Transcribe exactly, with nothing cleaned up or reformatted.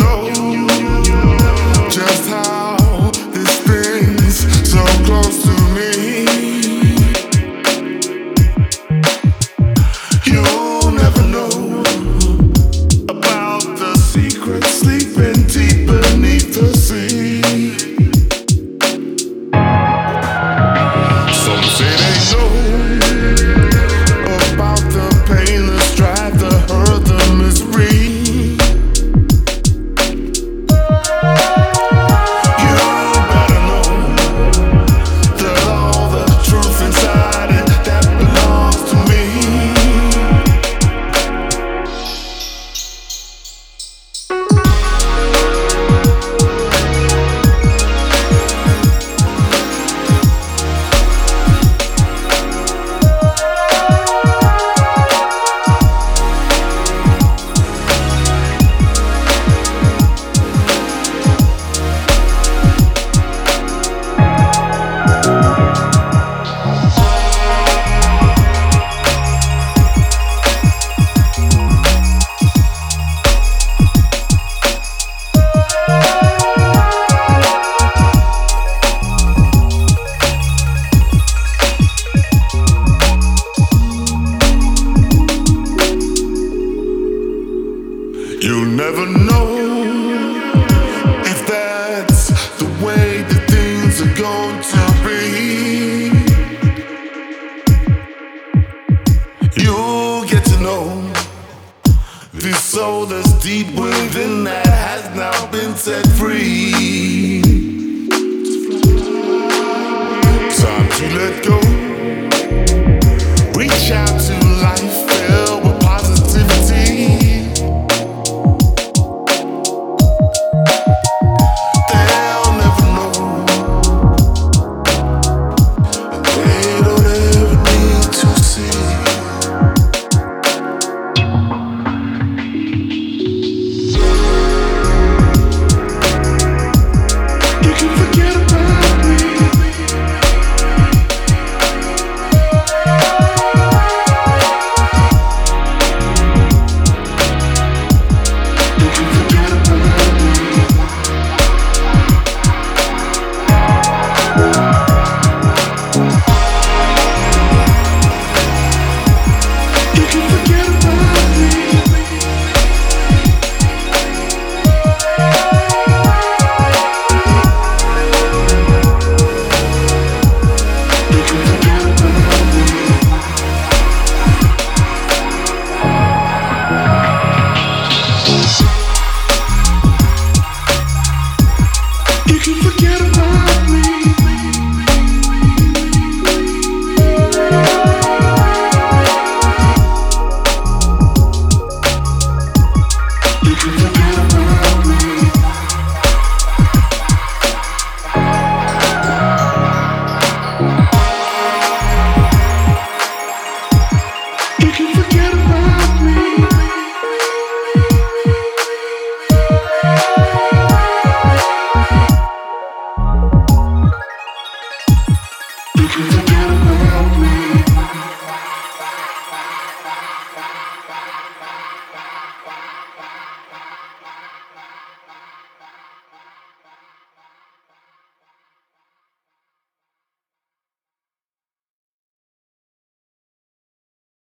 know just how this thing's so close to me. You'll never know about the secrets sleeping deep beneath the sea. Some say they know about the pain, the strife, the hurt, the misery. You better know that all the truth inside it that belongs to me. You never know if that's the way that things are going to be. You'll get to know the soul that's deep within that has now been set free. Time to let go. Reach out to life filled with positivity. You can